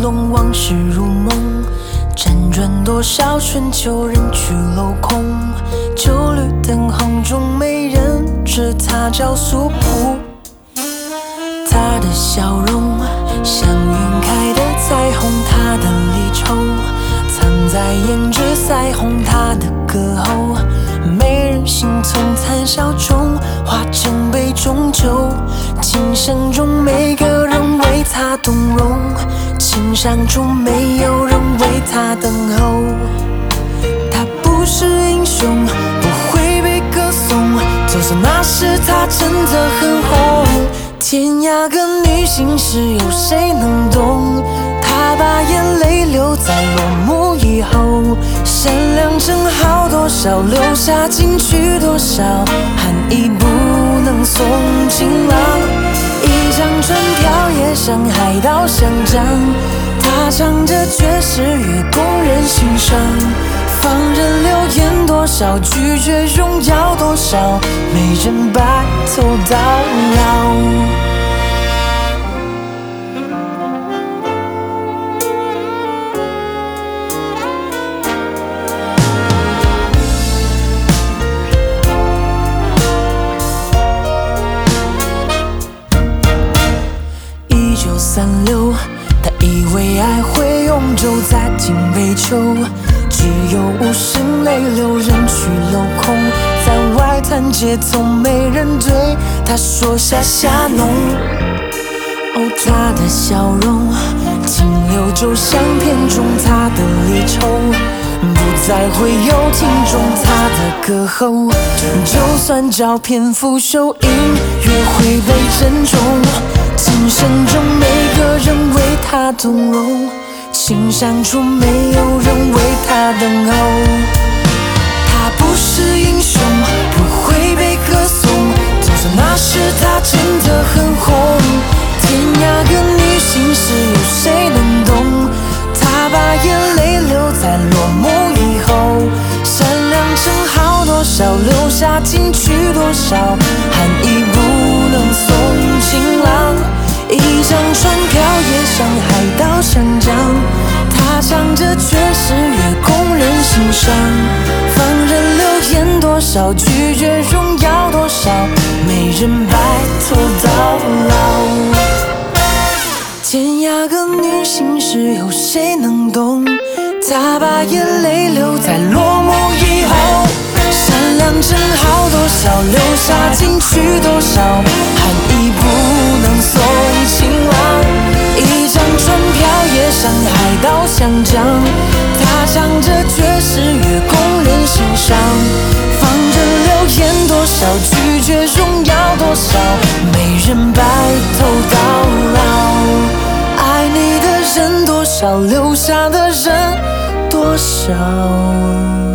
动，往事如梦，辗转多少春秋，人去楼空。旧绿灯红中，没人知他叫素朴。他的笑容像晕开的彩虹，他的离愁藏在胭脂腮红，他的歌喉没人心从残笑中化成杯中酒。琴声中每个人为他动容，琴声中没有人为他等候。他不是英雄，不会被歌颂，就算那时他真的很红。天涯歌女心事，有谁能懂？他把眼泪留在落幕以后，善良正好多少，留下金句多少，含义不能送情郎。一张船票也像海盗相仗，他唱着爵士乐供人欣赏。放任流言多少，拒绝荣耀多少，没人白头到老。1936，他以为爱会永久，在金杯秋，只有无声泪流，人去楼空。在外滩街头，没人对他说下下浓。哦，他的笑容停留就像片中，他的离愁不再会有听众，他的歌喉就算照片腐朽，音乐会被珍重。琴声中每个人为他动容，琴声中没有人为他等候。他不是英雄，不会被歌颂，就算那时他真的很红。天涯歌女心事，有谁能懂？他把眼泪留在落幕以后，善良正好多少，留下金句多少，含义不能送情郎。一张船票也像海盗相仗，他唱着爵士乐供人欣赏。放任流言多少，拒绝荣耀多少，没人白头到老。天涯歌女心事，有谁能懂？他把眼泪留在落幕以后，善良正好多少，留下金句多少，含义不能送情郎。一张船票也像海盗相仗，他唱着爵士乐供人欣赏。放任流言多少，拒绝荣耀多少，没人白头到老。爱你的人多少，留下的人多少。